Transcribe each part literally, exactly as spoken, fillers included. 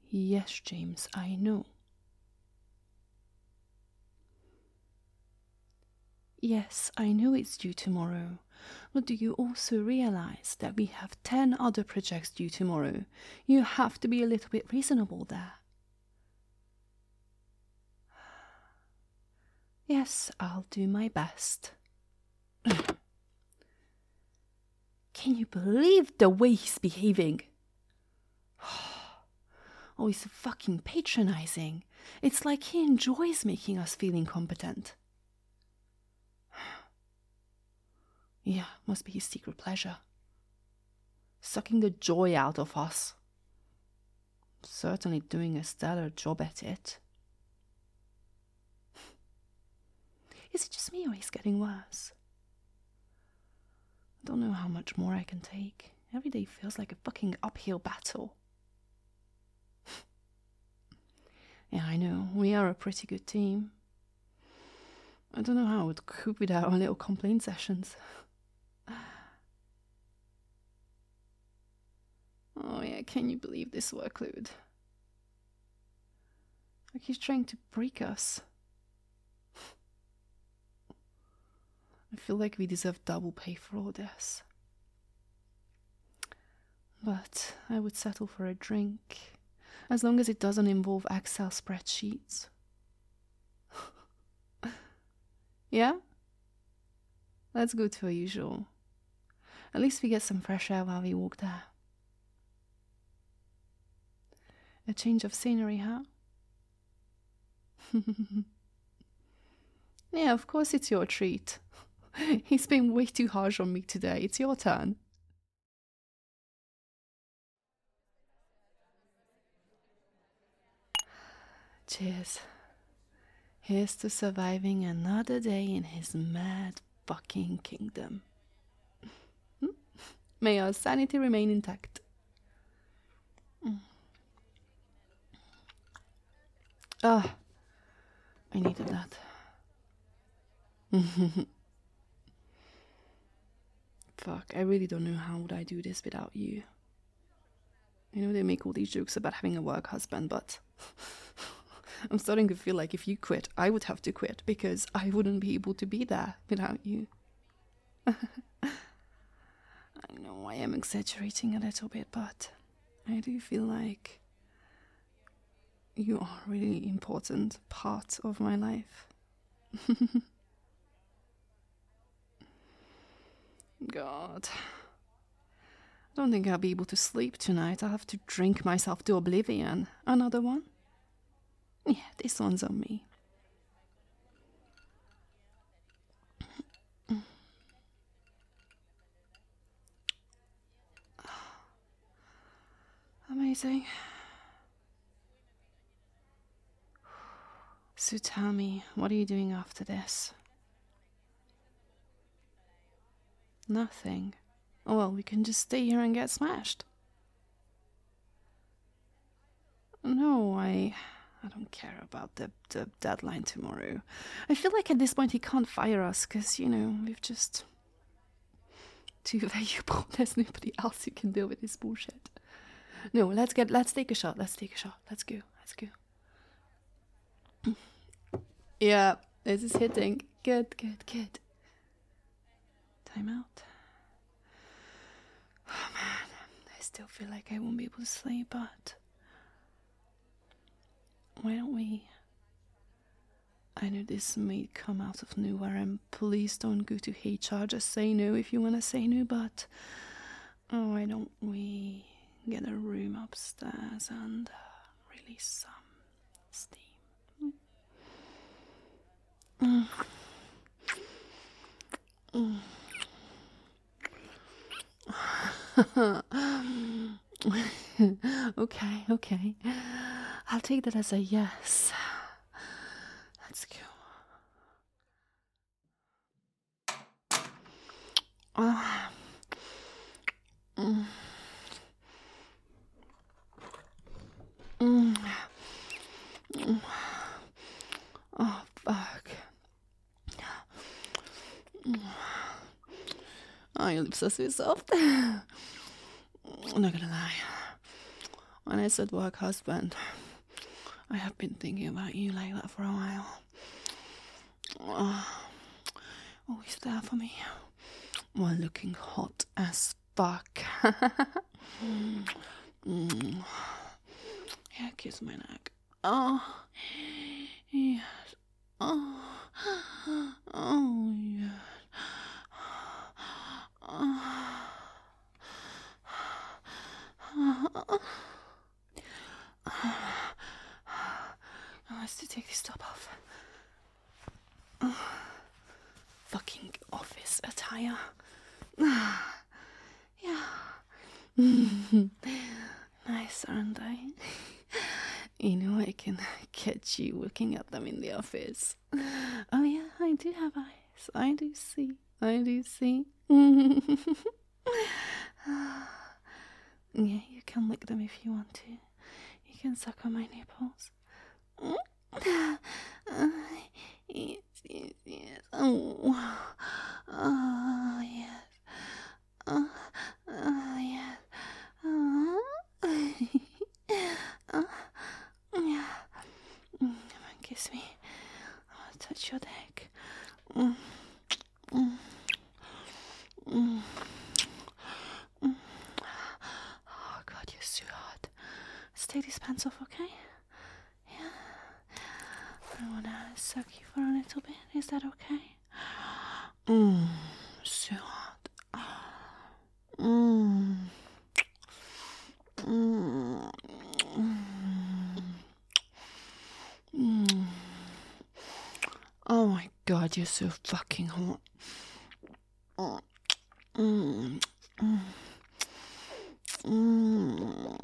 Yes, James, I know. Yes, I know it's due tomorrow. But do you also realize that we have ten other projects due tomorrow? You have to be a little bit reasonable there. Yes, I'll do my best. Can you believe the way he's behaving? Oh, he's fucking patronizing. It's like he enjoys making us feel incompetent. Yeah, must be his secret pleasure. Sucking the joy out of us. Certainly doing a stellar job at it. Is it just me or he's getting worse? I don't know how much more I can take. Every day feels like a fucking uphill battle. Yeah, I know, we are a pretty good team. I don't know how I would cope without our little complaint sessions. Oh yeah, can you believe this workload? Like he's trying to break us. I feel like we deserve double pay for all this. But I would settle for a drink, as long as it doesn't involve Excel spreadsheets. Yeah? Let's go to our usual. At least we get some fresh air while we walk there. A change of scenery, huh? Yeah, of course it's your treat. He's been way too harsh on me today. It's your turn. Cheers. Here's to surviving another day in his mad fucking kingdom. May our sanity remain intact. Ah, oh, I needed that. Fuck, I really don't know how would I do this without you. I know they make all these jokes about having a work husband, but I'm starting to feel like if you quit, I would have to quit because I wouldn't be able to be there without you. I know I am exaggerating a little bit, but I do feel like you are a really important part of my life. God. I don't think I'll be able to sleep tonight. I'll have to drink myself to oblivion. Another one? Yeah, this one's on me. Amazing. So tell me, what are you doing after this? Nothing. Oh, well, we can just stay here and get smashed. No, I... I don't care about the, the deadline tomorrow. I feel like at this point he can't fire us, because, you know, we've just... Too valuable. There's nobody else who can deal with this bullshit. No, let's get... Let's take a shot. Let's take a shot. Let's go. Let's go. Yeah, this is hitting. Good, good, good. Time out. Oh man, I still feel like I won't be able to sleep, but why don't we... I know this may come out of nowhere, and please don't go to H R, just say no if you want to say no, but oh, why don't we get a room upstairs and release some steam? Mm. Mm. Okay, okay. I'll take that as a yes. Let's go. Oh. Mm. Mm. Mm. Oh, fuck. Oh, your lips are so soft. I'm not gonna lie. When I said work husband, I have been thinking about you like that for a while. Uh, always there for me, while looking hot as fuck. mm. Yeah, kiss my neck. Oh, yes. Oh, oh, yes. Oh. I have to take this top off. Oh. Fucking office attire. Yeah. Nice, aren't I? You know, I can catch you looking at them in the office. Oh yeah, I do have eyes. I do see. I do see. Yeah, you can lick them if you want to. You can suck on my nipples. Yes, yes, yes. Oh, oh yes. Oh, oh yes. Oh. Oh. Yeah. Come on, kiss me. I want to touch your dick. Mm. Mm. Mm. Mm. Oh God, you're so hot. Let's take these pants off, okay? Yeah. I wanna suck you for a little bit. Is that okay? Mmm. So hot. Mmm. Mmm. Mm. Oh my God, you're so fucking hot. Mm. Mm. Mm. Mm.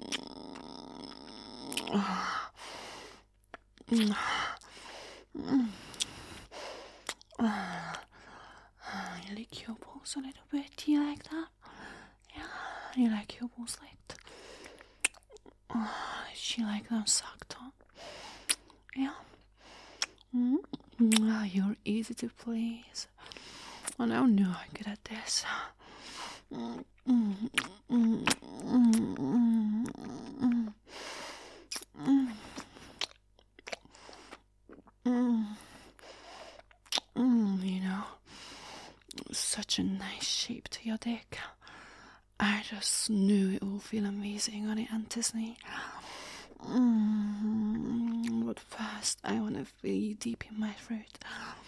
Mm. Mm. You lick your balls a little bit. Do you like that? Yeah. You like your balls licked? Oh, she like them sucked on. Yeah. Mm. Oh, you're easy to please. And I know I'm good at this. Mm. Mm. Mm. Mm. Mm. Mm. Mm. Mm. You know, such a nice shape to your dick. I just knew it will feel amazing when it enters me. Mm, but first, I want to feel you deep in my throat.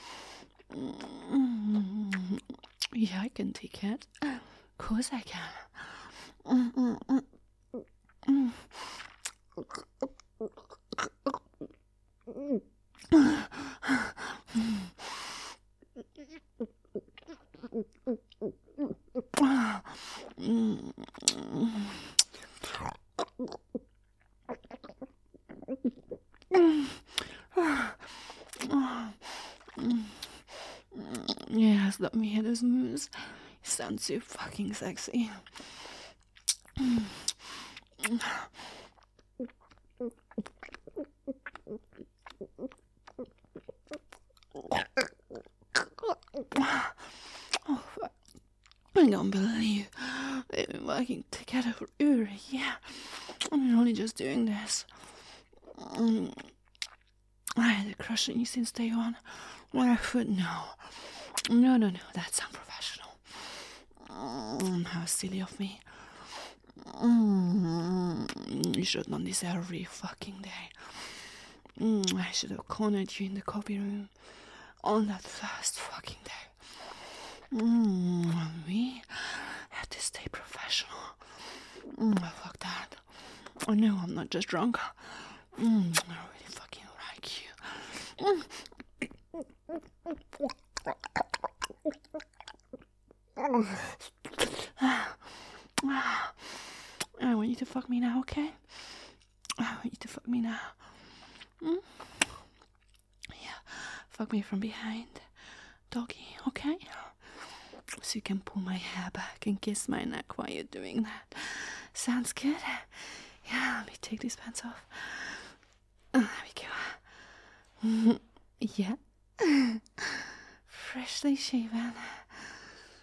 Mm, yeah, I can take it. Of course I can. Mm, mm, mm, mm. Yes, let me hear those moves. You sound so fucking sexy. Oh, I can't believe they've been working together for over a year. I'm only just doing this. Um, I had a crush on you since day one. What I thought, no. No, no, no, that's unprofessional. Um, how silly of me. Um, you should have done this every fucking day. Um, I should have cornered you in the copy room on that first fucking day. Um, we had to stay professional. Um, fuck that. I know I'm not just drunk. Um, I really fucking like you. Um. I want you to fuck me now, okay? I want you to fuck me now. Mm? Yeah, fuck me from behind. Doggy, okay? So you can pull my hair back and kiss my neck while you're doing that. Sounds good? Yeah, let me take these pants off. Uh, there we go. Yeah. Freshly shaven.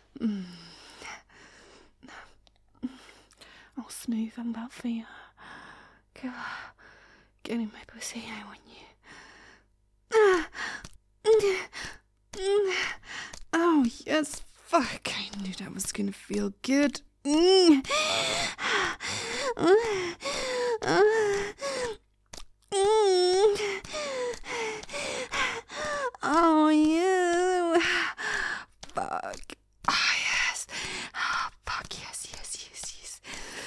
Mm. All smooth and that for you. Go. Get in my pussy. I want you. Oh, yes. Fuck. I knew that was gonna feel good. Oh, yeah. Fuck. Oh, yes. Oh, fuck. Yes, yes, yes, yes.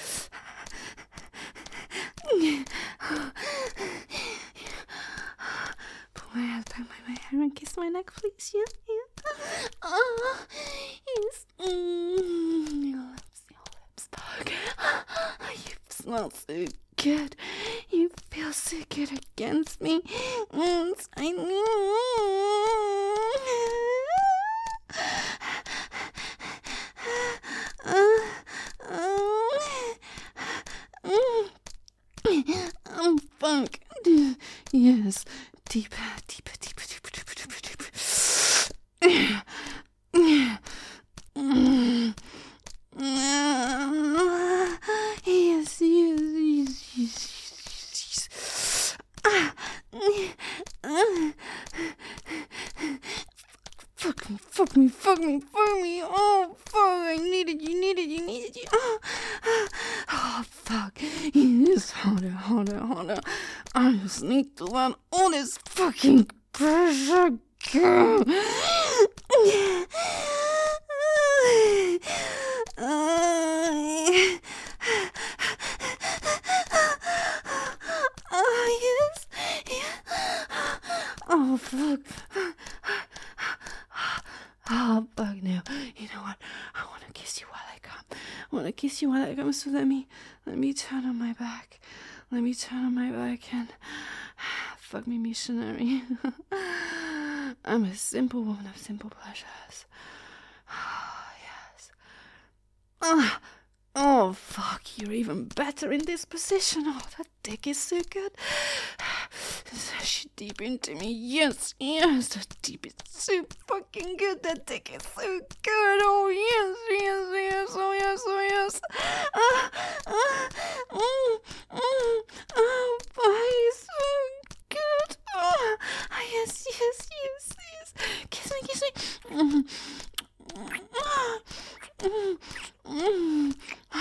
Put my hands back my hair and kiss my neck, please. Yeah, yeah. Oh, yes. Mm, your lips, your lips. Fuck. You smell so good. You feel so good against me. Mm, I Oh, fuck. Yes. Deeper, deeper, deeper, deeper, deeper, deeper, deeper. Yes, yes, yes, yes, yes. Fuck me, fuck me, fuck me, fuck me. Oh, fuck. I needed you, needed you, needed you. Oh, oh fuck. It's harder, harder, harder. I just need to let all this fucking pressure go. Oh, yes. Oh, fuck. Oh, fuck no. You know what? I want to kiss you while I come. I want to kiss you while I come. So let me, let me turn on my back. Let me turn on my back and fuck me missionary. I'm a simple woman of simple pleasures. Oh, yes. Ah. Oh, fuck, you're even better in this position. Oh, that dick is so good. Push deep into me. Yes, yes, that deep is so fucking good. That dick is so good. Oh, yes, yes, yes, oh, yes, oh, yes. Ah, ah, mm, mm, oh, fuck, it's so good. Oh, ah, yes, yes, yes, yes. Kiss me, kiss me. Mm. Ah, mm, mm.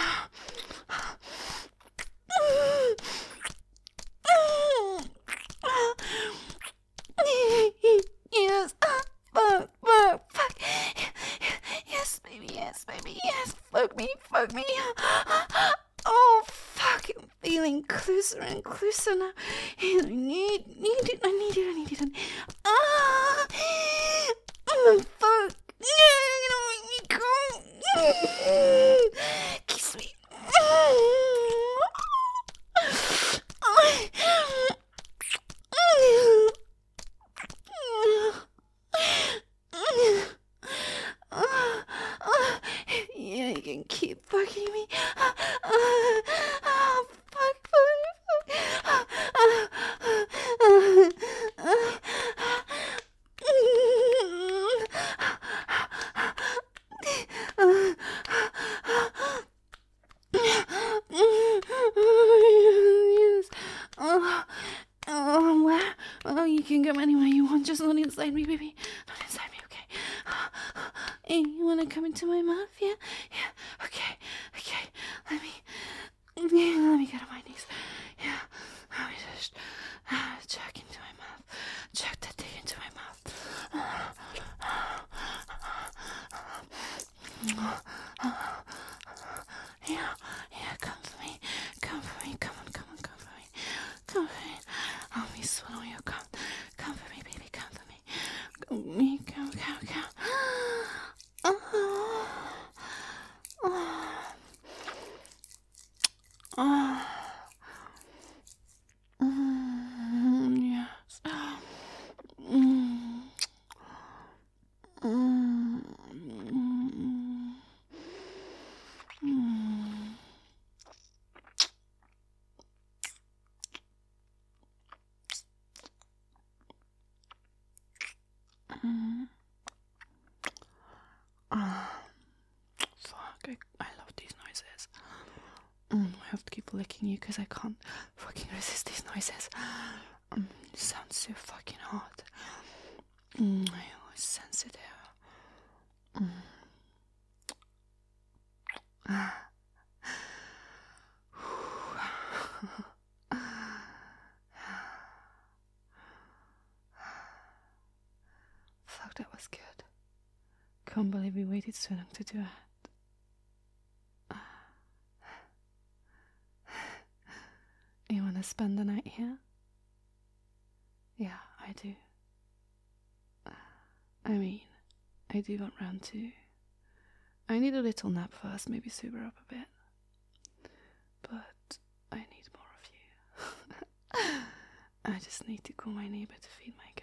Yes, fuck, fuck, fuck. Yes, baby, yes, baby, yes. Fuck me, fuck me. Oh, fuck, I'm feeling closer and closer now. I need, need it, I need it, I need it. Ah, oh, fuck. You don't make me come. Kiss me. Yeah, you can keep fucking me. Oh, fuck, fuck, Yes. Oh, oh, wow. Oh, you can go anywhere you want, just not inside me, baby. Not inside me, okay? Hey, you wanna come into my mouth? Yeah? Yeah. Okay. Okay. Let me, let me get on my knees. Yeah. Let me just uh, check into my mouth. Check that thing into my mouth. Yeah. Yeah. Come for me. Come for me. Come on. Come on. Come for me. Come for me. Let me swallow your cum. Come for me, baby. Come for me. Come for me. Come, come, come. Oh. Oh. Oh. Mm, yes. Mm. Mm. Mm. Mm. Oh, fuck, I, I love these noises. Mm, when have to keep licking you because I can't fucking resist these noises. Um, it sounds so fucking hot. Mm, I always sensitive. Mm. Fuck, that was good. Can't believe we waited so long to do it. You wanna spend the night here? Yeah, I do. I mean, I do want round two. I need a little nap first, maybe sober up a bit. But I need more of you. I just need to call my neighbor to feed my